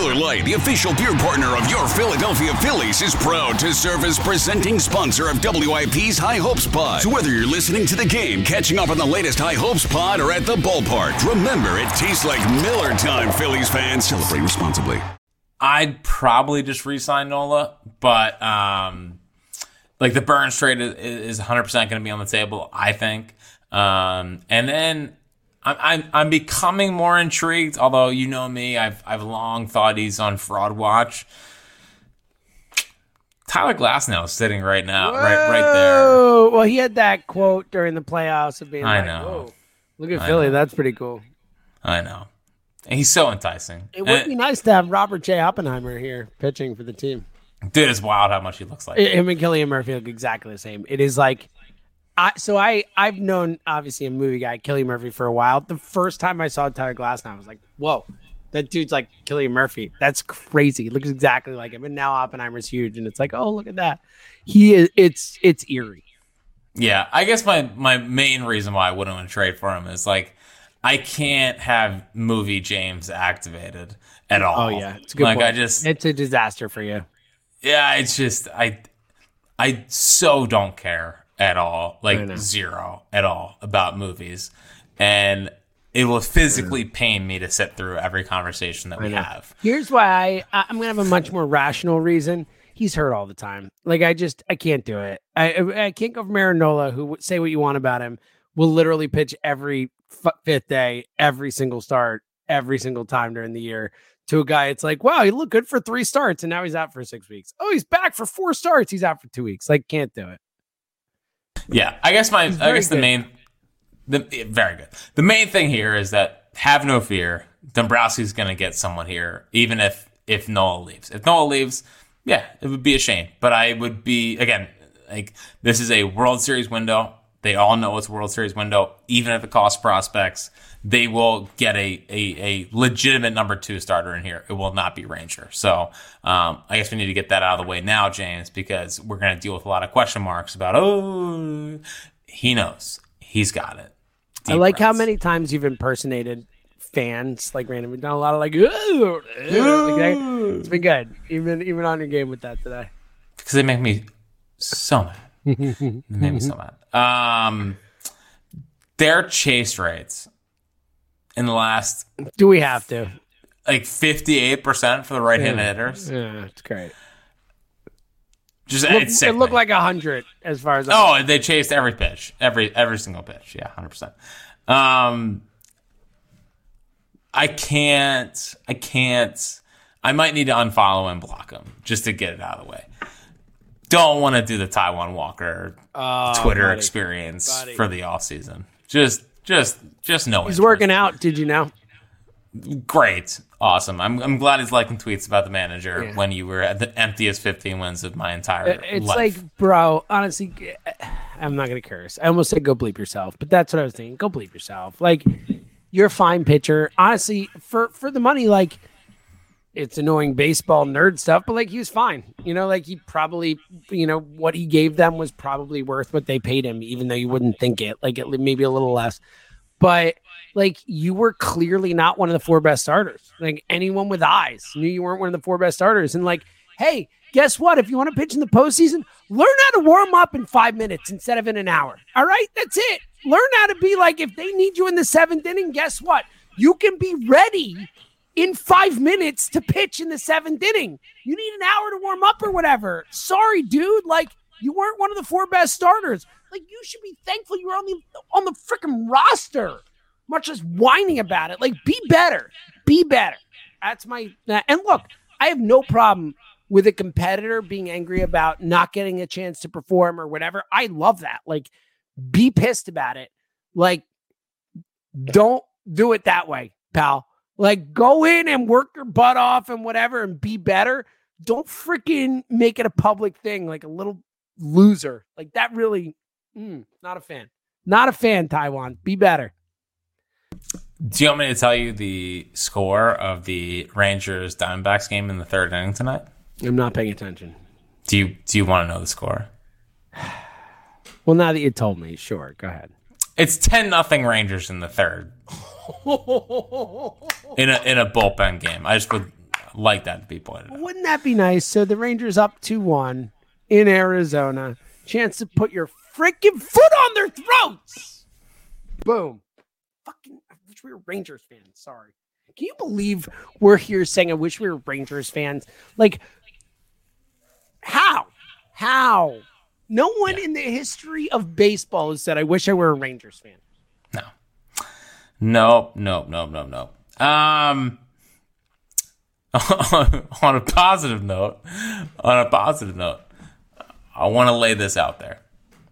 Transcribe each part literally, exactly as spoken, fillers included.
Miller Lite, the official beer partner of your Philadelphia Phillies, is proud to serve as presenting sponsor of W I P's High Hopes Pod. So whether you're listening to the game, catching up on the latest High Hopes Pod, or at the ballpark, remember, it tastes like Miller time, Phillies fans. Celebrate responsibly. I'd probably just re-sign Nola, but um, like the Burns trade is, is one hundred percent going to be on the table, I think. Um, and then I'm, I'm I'm becoming more intrigued. Although you know me, I've I've long thought he's on fraud watch. Tyler Glasnow is sitting right now, Whoa. right right there. Well, he had that quote during the playoffs of being I like, know. Whoa, look at I Philly. know. That's pretty cool. I know. And he's so enticing. It would And, be nice to have Robert J. Oppenheimer here pitching for the team. dude, it's wild how much he looks like. Him and Killian Murphy look exactly the same. It is like, I so I I've known obviously a movie guy, Killian Murphy, for a while. The first time I saw Tyler Glasnow, I was like, whoa, that dude's like Killian Murphy. That's crazy. He looks exactly like him. And now Oppenheimer's huge, and it's like, oh, look at that. He is. It's it's eerie. Yeah, I guess my my main reason why I wouldn't want to trade for him is like I can't have movie James activated at all. Oh yeah, it's a good. Like point. I just, it's a disaster for you. yeah, it's just I, I so don't care at all, I like know. zero at all about movies, and it will physically pain me to sit through every conversation that we know. have. Here's why I, I'm gonna have a much more rational reason. He's hurt all the time. Like I just I can't do it. I I I can't go from Aaron Nola, who say what you want about him, will literally pitch every f- fifth day, every single start, every single time during the year. To a guy, it's like, wow, he looked good for three starts, and now he's out for six weeks. Oh, he's back for four starts. He's out for two weeks. Like, can't do it. Yeah, I guess my I very guess the good. main, the yeah, very good. The main thing here is that have no fear. Dombrowski's going to get someone here, even if if Noah leaves. If Noah leaves, yeah, it would be a shame. But I would be again like this is a World Series window. They all know it's a World Series window. Even if it costs prospects, they will get a, a, a legitimate number two starter in here. It will not be Ranger. So um, I guess we need to get that out of the way now, James, because we're going to deal with a lot of question marks about, oh, he knows. He's got it. I Deep like how breaths. many times you've impersonated fans, like randomly. Done a lot of like, "Ooh, ooh," like that. It's been good. Even even on your game with that today. Because they make me so mad. They make me so mad. Um, their chase rates in the last Do we have to? like fifty-eight percent for the right-handed Yeah. hitters. Yeah, it's great. Just Look, it's it sickening. looked like a hundred as far as. Oh, they chased every pitch, every every single pitch. Yeah, hundred percent. Um, I can't. I can't. I might need to unfollow and block him just to get it out of the way. Don't want to do the Taiwan Walker Oh, Twitter buddy. experience Buddy. for the off season. Just, just, just no. He's interest. working out. Did you know? Great, awesome. I'm I'm glad he's liking tweets about the manager Yeah. when you were at the emptiest fifteen wins of my entire It's life. like, bro. Honestly, I'm not gonna curse. I almost said go bleep yourself, but that's what I was thinking. Go bleep yourself. Like, you're a fine pitcher. Honestly, for for the money, like. It's annoying baseball nerd stuff, but like he was fine. You know, like he probably, you know, what he gave them was probably worth what they paid him, even though you wouldn't think it, like it maybe a little less. But like you were clearly not one of the four best starters. Like anyone with eyes knew you weren't one of the four best starters. And like, hey, guess what? If you want to pitch in the postseason, learn how to warm up in five minutes instead of in an hour. All right, that's it. Learn how to be like, if they need you in the seventh inning, guess what? You can be ready in five minutes to pitch in the seventh inning. You need an hour to warm up or whatever. Sorry, dude. Like, you weren't one of the four best starters. Like, you should be thankful you were on the on the freaking roster, much less whining about it. Like, be better. Be better. That's my... And look, I have no problem with a competitor being angry about not getting a chance to perform or whatever. I love that. Like, be pissed about it. Like, don't do it that way, pal. Like, go in and work your butt off and whatever and be better. Don't freaking make it a public thing like a little loser. Like, that really, mm, not a fan. Not a fan, Taiwan. Be better. Do you want me to tell you the score of the Rangers Diamondbacks game in the third inning tonight? I'm not paying attention. Do you do you want to know the score? Well, now that you told me, sure, go ahead. It's ten nothing Rangers in the third. in a in a bullpen game. I just would like that to be pointed out. Wouldn't that be nice? So the Rangers up two one in Arizona. Chance to put your freaking foot on their throats. Boom. Fucking, I wish we were Rangers fans. Sorry. Can you believe we're here saying I wish we were Rangers fans? Like, how? How? No one yeah. in the history of baseball has said, I wish I were a Rangers fan. No. Nope, nope, nope, nope, nope. Um, on a positive note, on a positive note, I want to lay this out there.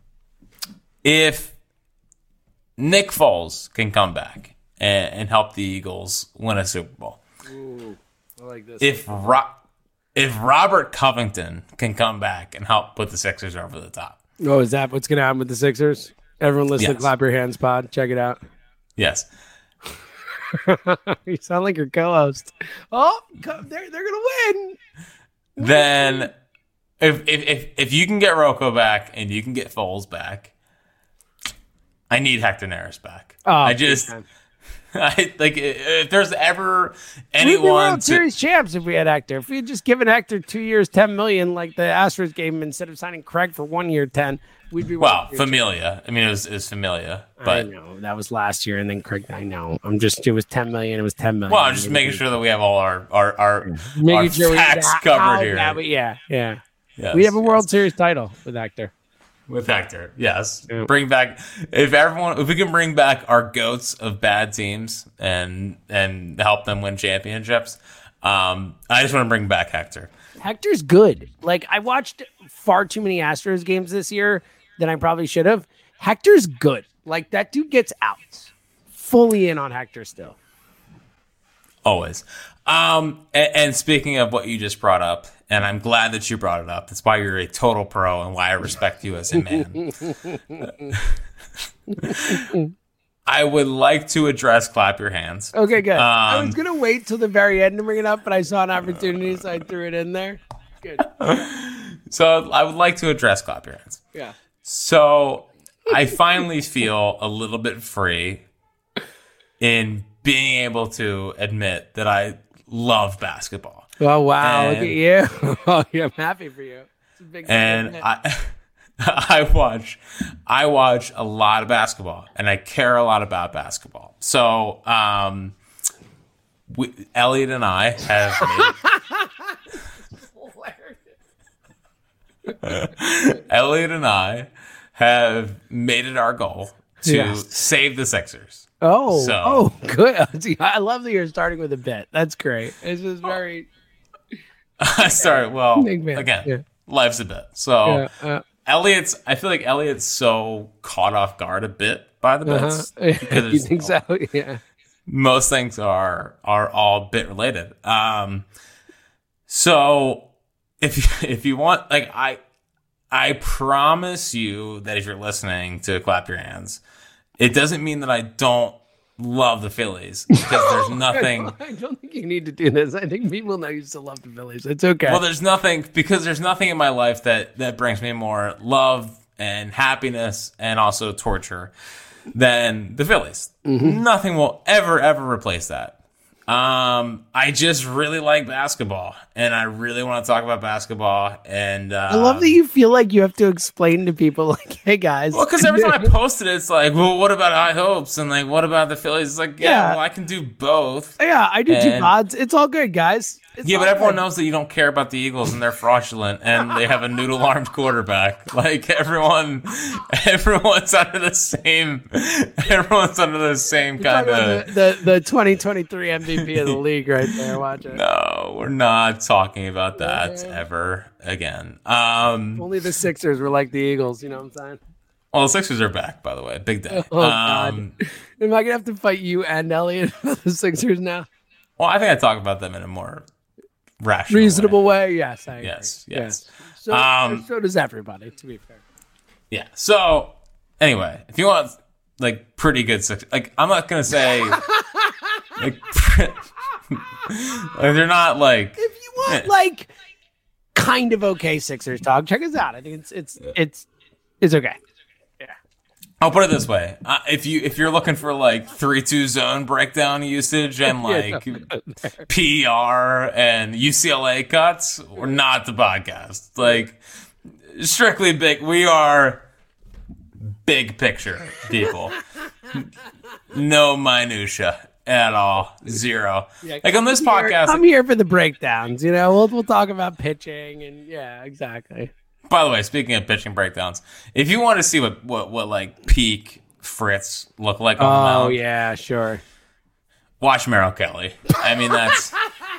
If Nick Foles can come back and, and help the Eagles win a Super Bowl, Ooh, I like this. If Ro- if Robert Covington can come back and help put the Sixers over the top. Oh, is that what's going to happen with the Sixers? Everyone listen Yes. to Clap Your Hands pod. Check it out. Yes. You sound like your co-host. Oh, they're they're gonna win. Then, if if if if you can get Rocco back and you can get Foles back, I need Hector Neris back. Oh, I just, I like if there's ever anyone We'd be World to, Series champs if we had Hector. If we had just given Hector two years, ten million, like the Astros gave him instead of signing Craig for one year, ten. We'd be well, World Series Familia. I mean, it was it was Familia, I but know that was last year, and then Craig. I know. I'm just. It was ten million. It was ten million. well, I'm just making sure that we have all our our our, Making our sure we- facts how- covered how- here. Yeah, but yeah, yeah. Yes, We have a yes. World Series title with Hector. With Hector, yes. Yeah. Bring back if everyone if we can bring back our goats of bad teams and and help them win championships. Um, I just want to bring back Hector. Hector's good. Like, I watched far too many Astros games this year than I probably should have. Hector's good. Like, that dude gets outs. Fully in on Hector still. Always. Um, and, and speaking of what you just brought up, and I'm glad that you brought it up. That's why you're a total pro and why I respect you as a man. I would like to address Clap Your Hands. Okay, good. Um, I was going to wait till the very end to bring it up, but I saw an opportunity, so I threw it in there. Good. So I would like to address Clap Your Hands. Yeah. So I finally feel a little bit free in being able to admit that I love basketball. Oh, wow. And- Look at you. Oh, yeah, I'm happy for you. It's a big And thing. I I watch I watch a lot of basketball and I care a lot about basketball. So um we, Elliot and I have made Elliot and I have made it our goal to Yes. save the Sixers. Oh, So- oh, good. See, I love that you're starting with a bit. That's great. It's just very I started well Big man, again. yeah. Life's a bit. So yeah, uh, Elliot's I feel like Elliot's so caught off guard a bit by the bits. uh-huh. Because You think so? Yeah. most things are are all bit related. Um, so if you, if you want, like I I promise you that if you're listening to Clap Your Hands, it doesn't mean that I don't love the Phillies because there's nothing. I don't think you need to do this. I think people know you still love the Phillies. It's okay. Well, there's nothing because there's nothing in my life that that brings me more love and happiness and also torture than the Phillies. Mm-hmm. Nothing will ever ever replace that. Um, I just really like basketball, and I really want to talk about basketball. And uh, I love that you feel like you have to explain to people, like, "Hey guys." well, because every time I post it, it's like, well, what about High Hopes? And like, what about the Phillies? It's like, yeah, Yeah. well, I can do both. yeah, I do two and- pods. It's all good, guys. It's Yeah, all but everyone good. knows that you don't care about the Eagles and they're fraudulent and they have a noodle-armed quarterback. Like everyone, everyone's under the same. Everyone's under the same kind Talking about of. the, the the twenty twenty-three M V P of the league right there. Watch it. No, we're not talking about that ever again. Um, Only the Sixers were like the Eagles. You know what I'm saying? well, the Sixers are back, by the way. Big day. Oh, God. Um, Am I gonna have to fight you and Elliot for the Sixers now? well, I think I talk about them in a more rational, Reasonable way. way? Yes, I agree. Yes, yes. So, Um, so does everybody. To be fair. Yeah. So anyway, if you want like pretty good Six, like I'm not gonna say like, like they're not like If you want Yeah. like kind of okay Sixers talk, check us out. I think it's it's it's it's okay. I'll put it this way: uh, if you if you're looking for like three two zone breakdown usage and like Yeah, no. P R and U C L A cuts, we're not the podcast. Like strictly big, we are big picture people. No minutia at all, zero. Yeah, like on this I'm here- podcast. I'm here for the breakdowns. You know, we'll we'll talk about pitching and yeah, exactly. By the way, speaking of pitching breakdowns, if you want to see what what, what like peak Fritz look like on the Oh mound, yeah, sure. watch Merrill Kelly. I mean, that's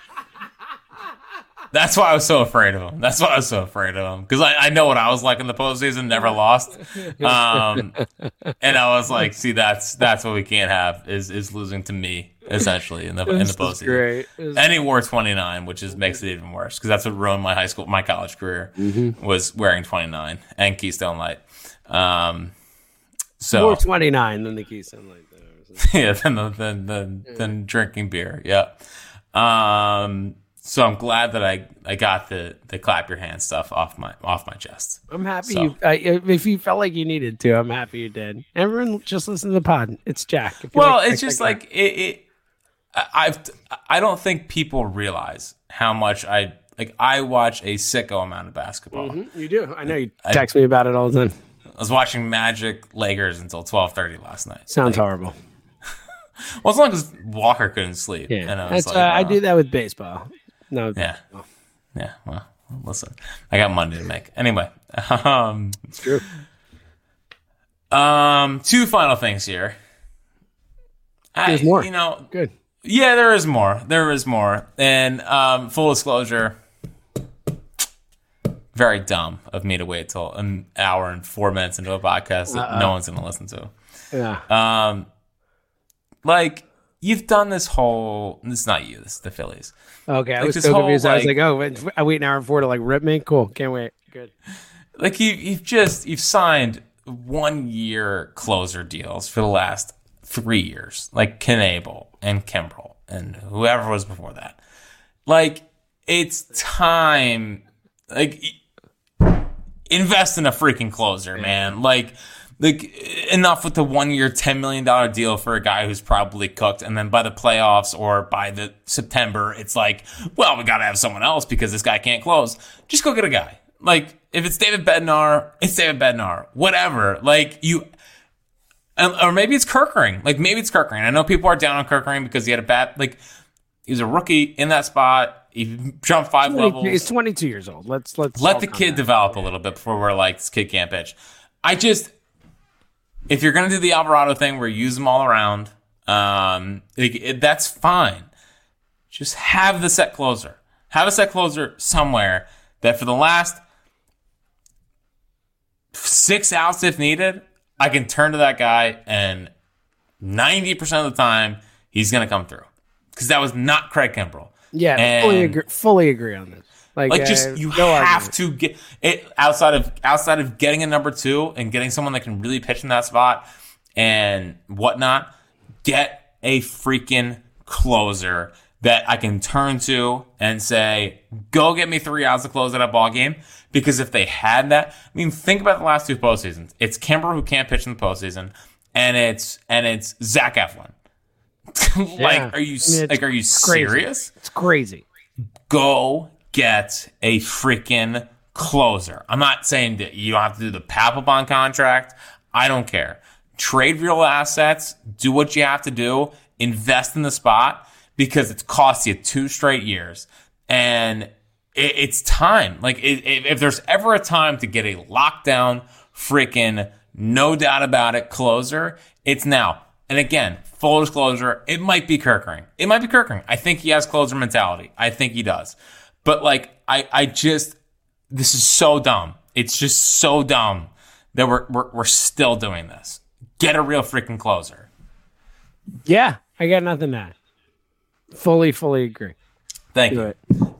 that's why I was so afraid of him. That's why I was so afraid of him because I, I know what I was like in the postseason, never lost, um, and I was like, see, that's that's what we can't have is is losing to me essentially in the in the This is postseason. great. This is- And he wore twenty-nine, which is makes it even worse because that's what ruined my high school, my college career Mm-hmm. was wearing twenty-nine and Keystone Light. Um, so More twenty-nine than the Keystone Light. Though. yeah, than the, than than than drinking beer. Yeah. Um. So I'm glad that I, I got the, the clap your hands stuff off my off my chest. I'm happy. So- You, uh, if you felt like you needed to, I'm happy you did. Everyone, just listen to the pod. It's Jack. If you Well, like- it's just that like it. it I- I've I don't think people realize how much I like. I watch a sicko amount of basketball. guy. Mhm, you do. I know you text me about it all the time. I was watching Magic Lakers until twelve thirty last night. Sounds horrible. Well, as long as Walker couldn't sleep. Yeah, And I was that's like, uh, I uh, do that with baseball. No, Yeah. Yeah. Well, listen, I got Monday to make. Anyway, um, it's true. um, two final things here. I, There's more. You know, Good. yeah, there is more. There is more. And um, full disclosure, very dumb of me to wait till an hour and four minutes into a podcast that Uh-uh. no one's going to listen to. Yeah. Um, like you've done this whole. This is not you. This is the Phillies. Okay, I like was this so whole, confused. I was like- like, oh, wait, I wait an hour and four to like rip me. Cool. Can't wait. Good. Like you, you've just you've signed one year closer deals for the last three years, like Knebel and Kimbrel and whoever was before that. Like it's time. Like invest in a freaking closer, man. Like. Like enough with the one year, ten million dollars deal for a guy who's probably cooked. And then by the playoffs or by the September, it's like, well, we got to have someone else because this guy can't close. Just go get a guy. Like if it's David Bednar, it's David Bednar, whatever. Like you, or maybe it's Kirkering. Like maybe it's Kirkering. I know people are down on Kirkering because he had a bad, like he was a rookie in that spot. He jumped five levels. He's twenty-two years old. Let's let's Let all the calm kid down. develop a little bit before we're like, this kid can't pitch. I just, if you're going to do the Alvarado thing where you use them all around, um, it, it, that's fine. Just have the set closer. Have a set closer somewhere that for the last six outs, if needed, I can turn to that guy and ninety percent of the time, he's going to come through. Because that was not Craig Kimbrel. Yeah, And- fully agree. Fully agree on this. Like, Like uh, just you no have argument. to get it outside of outside of getting a number two and getting someone that can really pitch in that spot and whatnot. Get a freaking closer that I can turn to and say, "Go get me three outs to close out a ball game." Because if they had that, I mean, think about the last two postseasons. It's Kimber who can't pitch in the postseason, and it's and it's Zach Eflin. like, Yeah. are you I mean, it's like are you crazy. serious? It's crazy. Go get a freaking closer. I'm not saying that you don't have to do the Papelbon contract. I don't care. Trade real assets. Do what you have to do. Invest in the spot because it's cost you two straight years. And it, it's time. Like, it, it, if there's ever a time to get a lockdown, freaking, no doubt about it, closer, it's now. And again, full disclosure, it might be Kirkering. It might be Kirkering. I think he has closer mentality. I think he does. But, like, I, I just, this is so dumb. It's just so dumb that we're, we're, we're still doing this. Get a real freaking closer. Yeah, I got nothing to add. Fully, fully agree. Thank Do you. it.